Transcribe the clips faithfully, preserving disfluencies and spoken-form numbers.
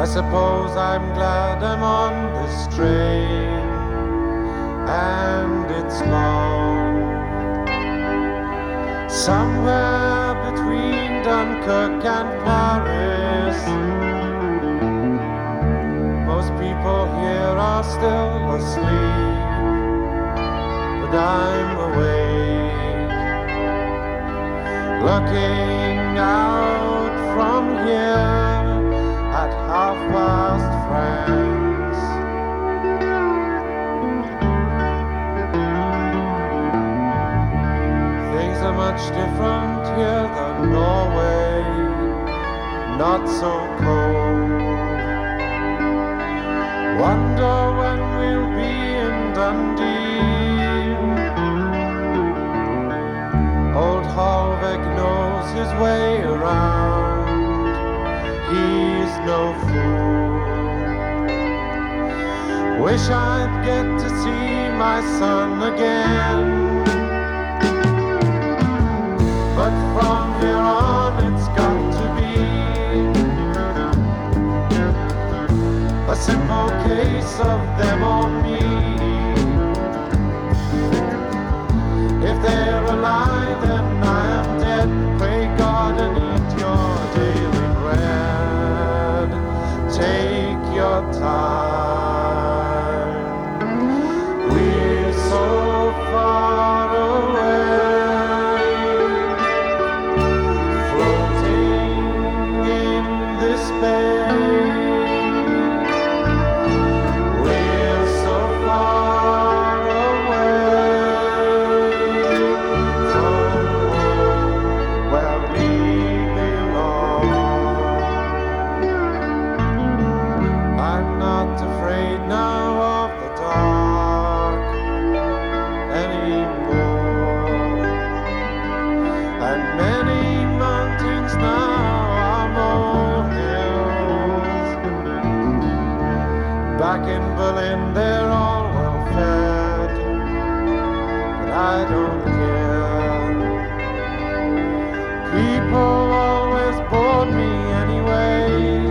I suppose I'm glad I'm on this train, and it's long. Somewhere between Dunkirk and Paris, most people here are still asleep, but I'm awake, looking out from here at half-past France. Things are much different here than Norway, not so cold. Wonder when we'll be in Dundee. Old Hallvik knows his way around, he's no fool. Wish I'd get to see my son again, but from here on it's got to be a simple case of them or me. If they're alive then I am dead. Pray God and eat your daily bread. Take your time. We're so far away, floating in this bay. We're so far away from home where we belong. I'm not afraid now of the dark anymore, and many mountains now are molehills. Back in Berlin they're all well fed, but I don't care. People always bored me anyway.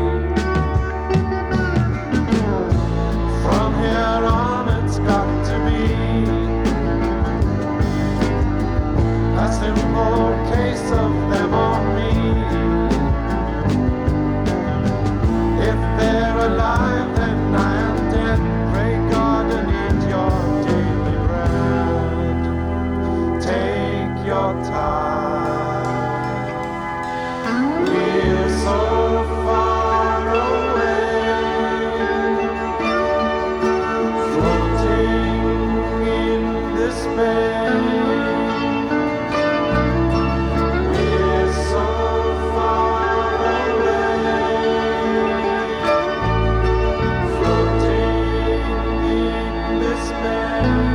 From here on it's got to be a simple case of them or me. If they're alive then I am dead. Pray God and eat your daily bread. Take your time. We're so far away, floating in this bay. We're so far away, floating in this bay.